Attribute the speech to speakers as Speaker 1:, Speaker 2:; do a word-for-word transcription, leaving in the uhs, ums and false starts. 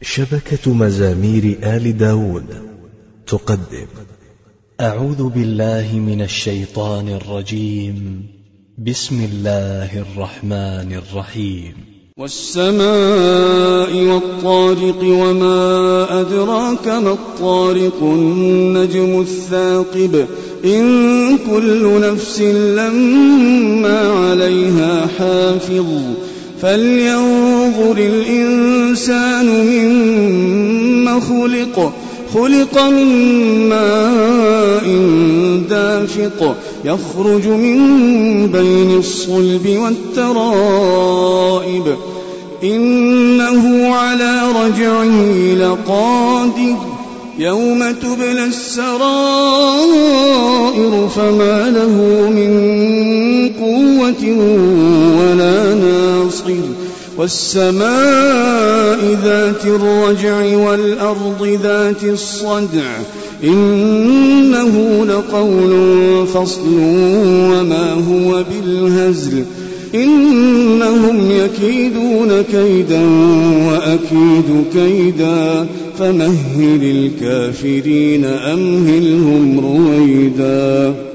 Speaker 1: شبكة مزامير آل داود تقدم
Speaker 2: أعوذ بالله من الشيطان الرجيم. بسم الله الرحمن الرحيم.
Speaker 3: والسماء والطارق وما أدراك ما الطارق النجم الثاقب إن كل نفس لما عليها حافظ فلينظر الإنسان مما خلق خلق من ماء دافق يخرج من بين الصلب والترائب إنه على رجعه لقادر يوم تبلى السرائر فما له من قوة ولا ناصر والسماء ذات الرجع والأرض ذات الصدع إنه لقول فصل وما هو بالهزل إنهم يكيدون كيدا وأكيد كيدا فمهل الكافرين أمهلهم رويدا.